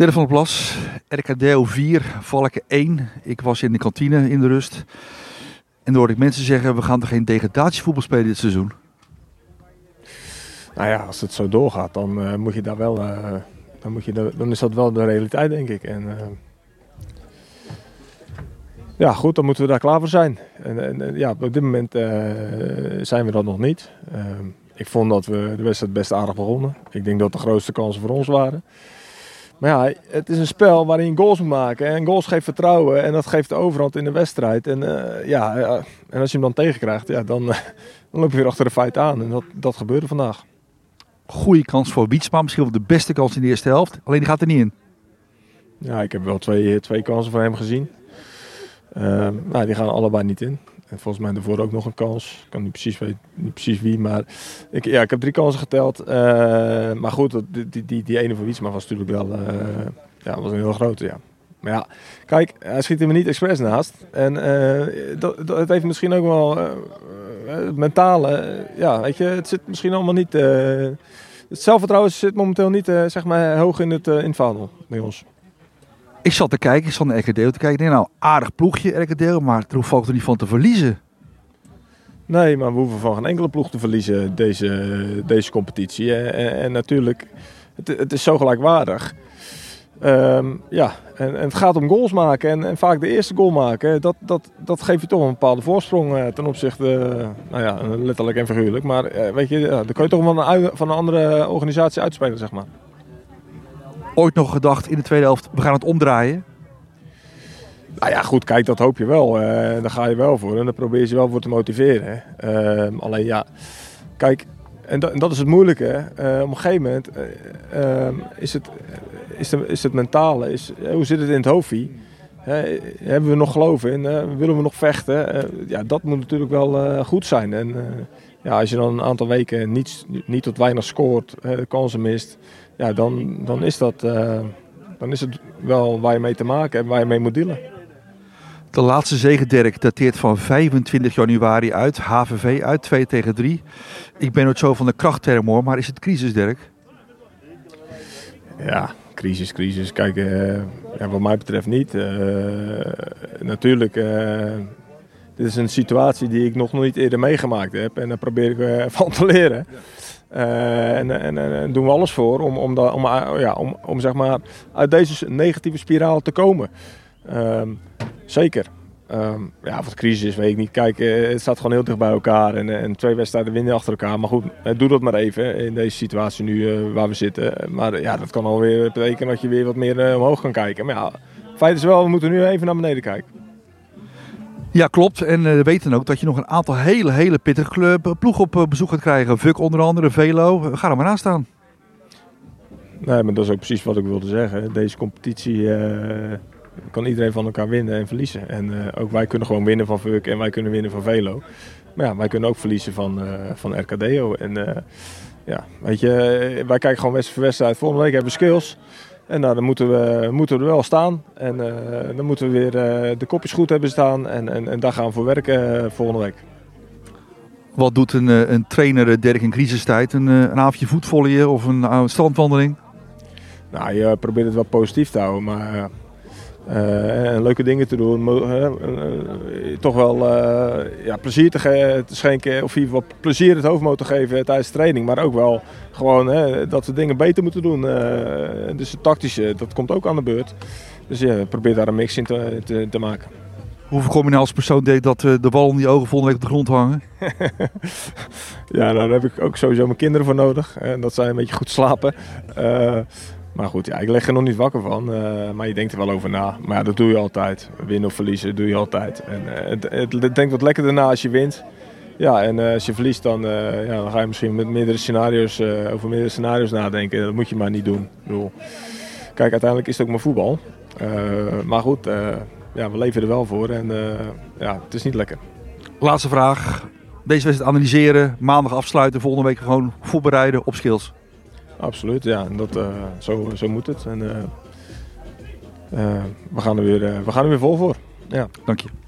Derde van de Plas, RKDO 4, Valken 1. Ik was in de kantine in de rust. En dan hoorde ik mensen zeggen, we gaan er geen degradatievoetbal spelen dit seizoen. Nou ja, als het zo doorgaat, dan moet je daar wel... dan is dat wel de realiteit, denk ik. En, ja, goed, dan moeten we daar klaar voor zijn. En ja, op dit moment zijn we dat nog niet. Ik vond dat we de wedstrijd best aardig begonnen. Ik denk dat de grootste kansen voor ons waren. Maar ja, het is een spel waarin je goals moet maken. En goals geeft vertrouwen en dat geeft de overhand in de wedstrijd. En, en als je hem dan tegenkrijgt, ja, dan loop je weer achter de feiten aan. En dat gebeurde vandaag. Goeie kans voor Wietsma, misschien wel de beste kans in de eerste helft. Alleen die gaat er niet in. Ja, ik heb wel twee kansen van hem gezien. Nou, die gaan allebei niet in. En volgens mij daarvoor ook nog een kans. Ik kan niet precies wie, maar ik heb 3 kansen geteld. Maar goed, die ene van Wietsma was natuurlijk wel was een heel grote. Ja. Maar ja, kijk, hij schiet hem niet expres naast. En het heeft misschien ook wel het mentale. Weet je, het zit misschien allemaal niet. Het zelfvertrouwen zit momenteel niet zeg maar hoog in het vaandel bij ons. Ik zat naar RKDO te kijken. Ik denk, nou, aardig ploegje RKDO, maar er hoeft Valken er niet van te verliezen. Nee, maar we hoeven van geen enkele ploeg te verliezen deze competitie. En natuurlijk, het is zo gelijkwaardig. En het gaat om goals maken. En vaak de eerste goal maken, dat geeft je toch een bepaalde voorsprong ten opzichte, letterlijk en figuurlijk. Maar weet je, dan kun je toch van een andere organisatie uitspelen, zeg maar. Ooit nog gedacht in de tweede helft, we gaan het omdraaien? Nou ja, goed, kijk, dat hoop je wel. Daar ga je wel voor en daar probeer je ze wel voor te motiveren. Alleen ja, kijk, en dat is het moeilijke. Op een gegeven moment is het mentale. Hoe zit het in het hoofdje? Hebben we nog geloof in? Willen we nog vechten? Dat moet natuurlijk wel goed zijn. En als je dan een aantal weken niet tot weinig scoort, kansen mist, ja, dan is het wel waar je mee te maken hebt, waar je mee moet dealen. De laatste zege, Dirk, dateert van 25 januari uit. HVV uit, 2-3. Ik ben nooit zo van de krachtterm hoor, maar is het crisis, Dirk? Ja, crisis. Kijk, wat mij betreft niet. Natuurlijk, dit is een situatie die ik nog niet eerder meegemaakt heb. En daar probeer ik van te leren. En doen we alles voor om zeg maar uit deze negatieve spiraal te komen. Zeker. Wat de crisis is, weet ik niet. Kijk, het staat gewoon heel dicht bij elkaar. En 2 wedstrijden winnen achter elkaar. Maar goed, doe dat maar even in deze situatie nu waar we zitten. Maar ja, dat kan alweer betekenen dat je weer wat meer omhoog kan kijken. Maar ja, het feit is wel, we moeten nu even naar beneden kijken. Ja, klopt. En we weten ook dat je nog een aantal hele pittige ploegen op bezoek gaat krijgen. VUK onder andere, Velo. Ga er maar aan staan. Nee, maar dat is ook precies wat ik wilde zeggen. Deze competitie kan iedereen van elkaar winnen en verliezen. En ook wij kunnen gewoon winnen van VUK en wij kunnen winnen van Velo. Maar ja, wij kunnen ook verliezen van RKDO. En weet je, wij kijken gewoon wedstrijd voor wedstrijd. Volgende week hebben we skills. En dan moeten we er wel staan. En dan moeten we weer de kopjes goed hebben staan. En daar gaan we voor werken volgende week. Wat doet een trainer, Dirk, in crisistijd? Een avondje voetvolleyen of een strandwandeling? Nou, je probeert het wel positief te houden. Maar leuke dingen te doen. Toch wel plezier te schenken. Of in ieder geval plezier het hoofd te geven tijdens de training. Maar ook wel gewoon dat we dingen beter moeten doen. Dus het tactische, dat komt ook aan de beurt. Dus ja, probeer daar een mix in te maken. Hoe voorkom je nou als persoon, Dirk, dat de bal in die ogen volgende week op de grond hangen? Ja, daar heb ik ook sowieso mijn kinderen voor nodig. Dat zij een beetje goed slapen. Maar goed, ja, ik leg er nog niet wakker van. Maar je denkt er wel over na. Maar ja, dat doe je altijd. Winnen of verliezen doe je altijd. En het denkt wat lekkerder na als je wint. Ja, en als je verliest, dan ga je misschien met meerdere scenario's, over meerdere scenario's nadenken. Dat moet je maar niet doen. Ik bedoel, kijk, uiteindelijk is het ook maar voetbal. Maar goed, we leven er wel voor. En het is niet lekker. Laatste vraag. Deze wedstrijd analyseren, maandag afsluiten, volgende week gewoon voorbereiden op skills. Absoluut, ja. En zo moet het. En we gaan er weer vol voor. Ja. Dank je.